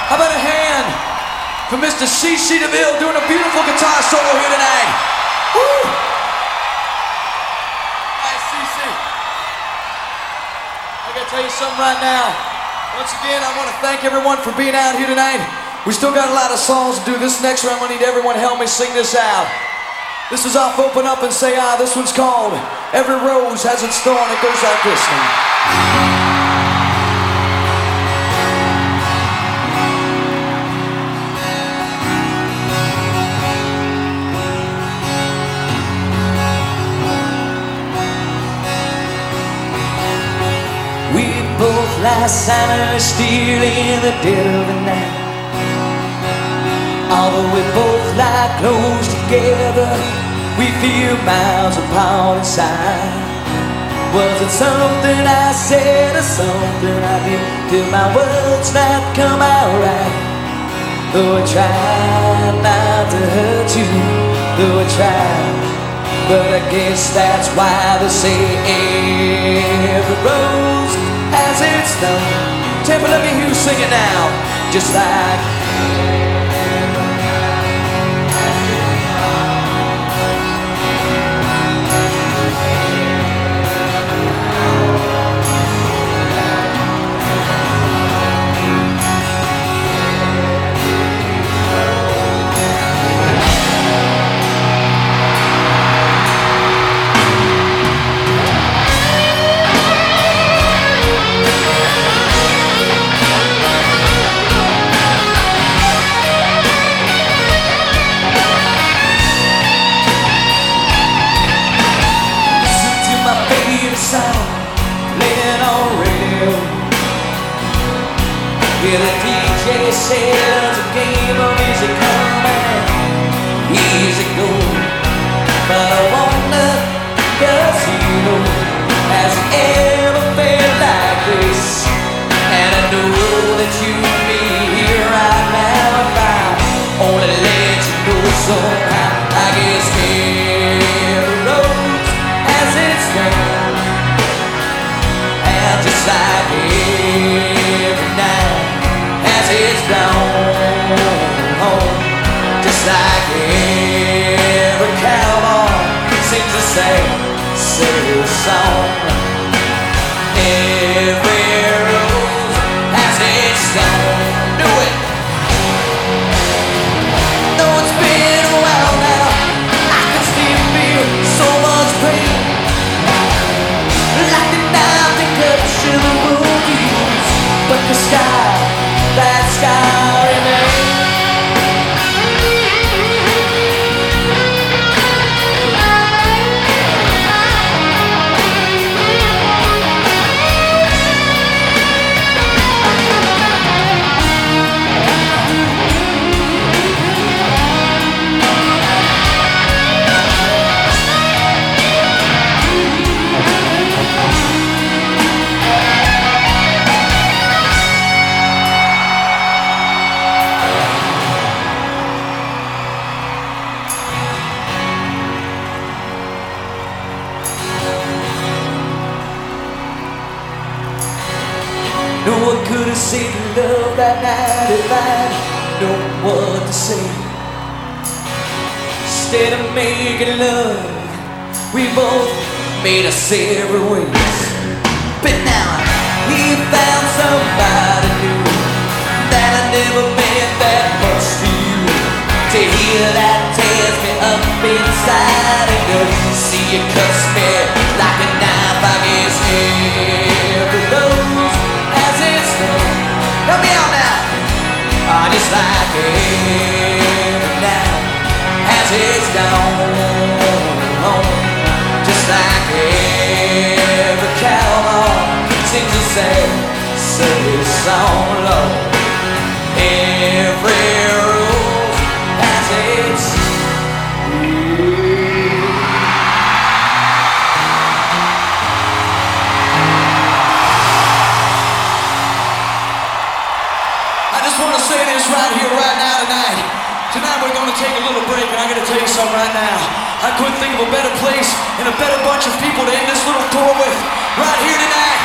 How about a hand for Mr. C.C. DeVille doing a beautiful guitar solo here tonight? Woo! Nice, C.C. I gotta tell you something right now. Once again, I want to thank everyone for being out here tonight. We still got a lot of songs to do. This next round, I need everyone to help me sing this out. This is off Open Up and Say Ah. This one's called Every Rose Has Its Thorn. It goes like this one. We both lie silent still in the dead of the night. Although we both lie close together, we feel miles apart inside. Was it something I said or something I did? Did my words not come out right? Though I tried not to hurt you, though I tried, but I guess that's why they say every rose has its thorn. Tampa, let me hear you sing it now. Just like playing on radio. Yeah, the DJ says a game of easy come and easy go. But I wonder, does he know, has it ever felt like this? And I know that you and me here right now, if I only let you know somehow, I guess every rose has its thorn. Just like every night has its dawn. Just like every cowboy sings a sad song. Every rose has its thorn. Do it. Though it's been a while now, I can still feel so much pain. Like the knife that cuts the movies, but the sky, that sky remains. No one could have saved love that night if I known what to say. Instead of making love, we both made our separate ways. But now he found somebody new that I never meant that much to you. To hear that tears me up inside and to see you cuts me like a knife, I guess every rose has its thorn. Help me out now. Just like every night has its dawn. Just like every cowboy sings a sad song, Lord. Every rose has its I just want to say this right here, right now, tonight. Tonight we're going to take a little break, and I got to tell you something right now. I couldn't think of a better place and a better bunch of people to end this little tour with right here tonight.